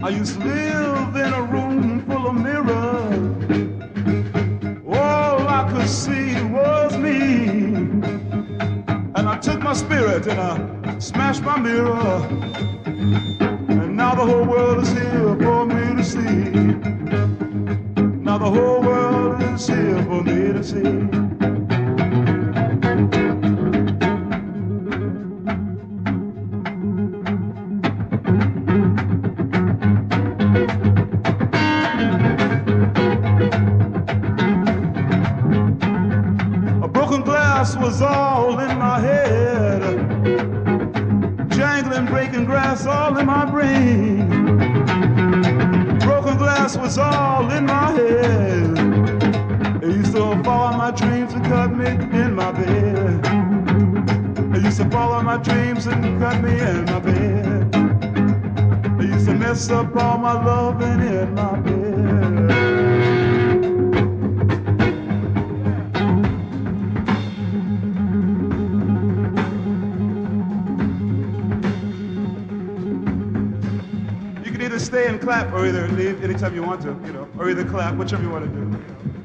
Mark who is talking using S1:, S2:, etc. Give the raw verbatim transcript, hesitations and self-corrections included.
S1: I used to live in a room full of mirrors. All I could see was me. And I took my spirit and I smashed my mirror. And now the whole world is here for me to see. Now the whole world is here for me to see. Was all in my head, jangling, breaking glass all in my brain. Broken glass was all in my head. It used to follow my dreams and cut me in my bed. It used to follow my dreams and cut me in my bed. It used to mess up all my loving in my bed. Stay and clap, or either leave anytime you want to, you know, or either clap, whichever you want to do. You know.